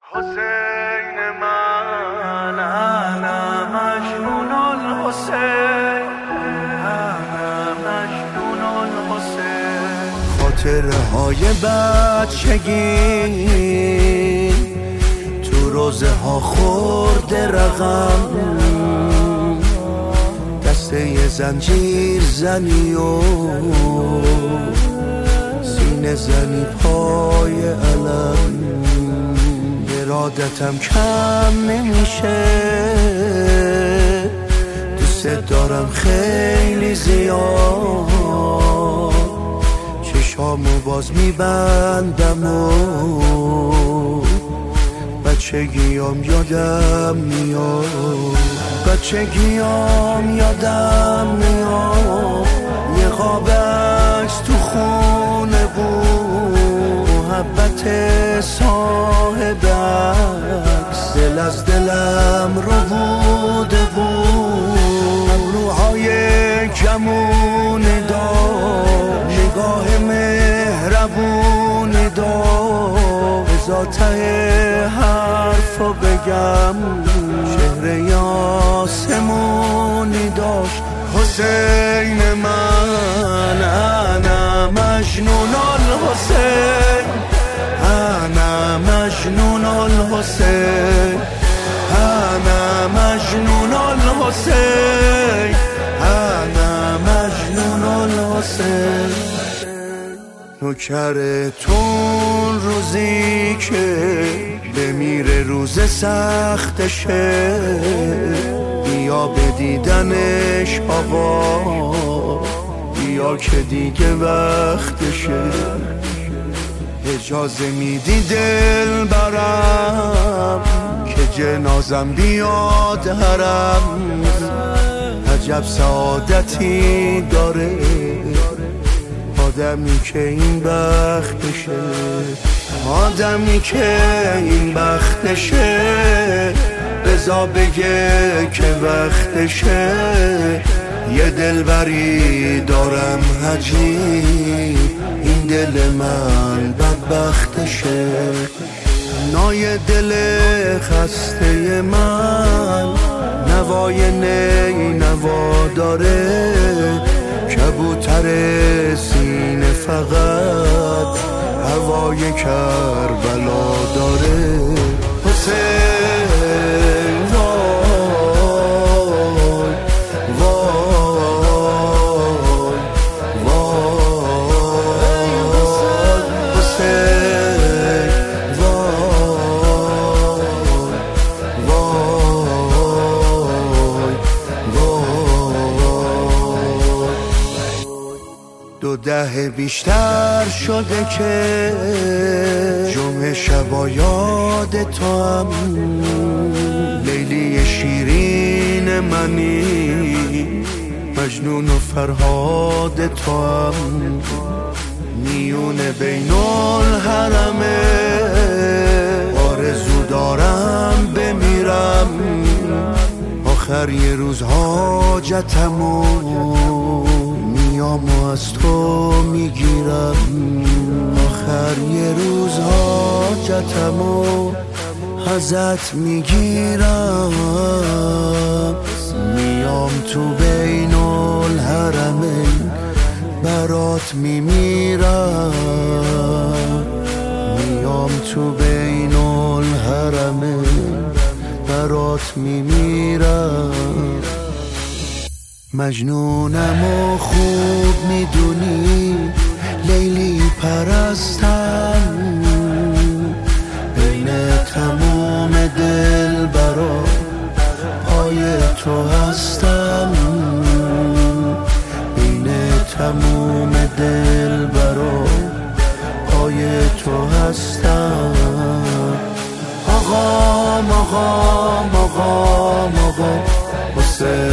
حسین من انا مجنون الحسین، انا مجنون الحسین. خاطرهای بچگی تو روزه ها خورده رقم، دسته زنجیر زنی و سینه زنی پای علم. ارادتم کم نمیشه، دوست دارم خیلی زیاد. چشامو باز میبندم و بچگیام یادم میاد، بچگیام یادم میاد. یه قاب عکس تو خونه بود، محبت صاحب عکس دل از دلم رو بوده بود. ابروهای کمون دار، نگاه مهربون دار. بذار ته حرفو بگم، چهره آسمونی داشت. حسین من انا مجنون الحسین، انا مجنون الحسین، انا مجنون الحسین، انا مجنون الحسین. نوکرتون روزی که بمیره روز سختشه، بیا به دیدنش آقا، بیا که دیگه وقتشه. اجازه میدی دل برم که جنازم بیاد حرم. عجب سعادتی داره آدمی که این بختشه، آدمی که این بختشه. بذار بگه که وقتشه. یه دلبری دارم عجیب، این دل من بدبختشه. نای دل خسته من نوای نی نوا داره. کبوتر سینه فقط هوای کربلا داره. حسین وای وای وای، حسین وای وای وای. 2 دهه بیشتر شده که جمعه شبا یاد تو هم. لیلی شیرین منی، مجنون و فرهاد تو هم. میونه بین الحرمه، آرزو دارم بمیرم. آخر یه روز حاجتمو میام و از تو میگیرم. آخر یه روز حاجتمو ازت میگیرم. میام تو بین الحرمین برات میمیرم. میام تو بین الحرمین برات میمیرم. مجنونم و خوب میدونی، لیلی پرستم. بین تموم دل برا پای تو هستم. بین تموم دل برا پای تو هستم. آقا آقا آقا آقا حسین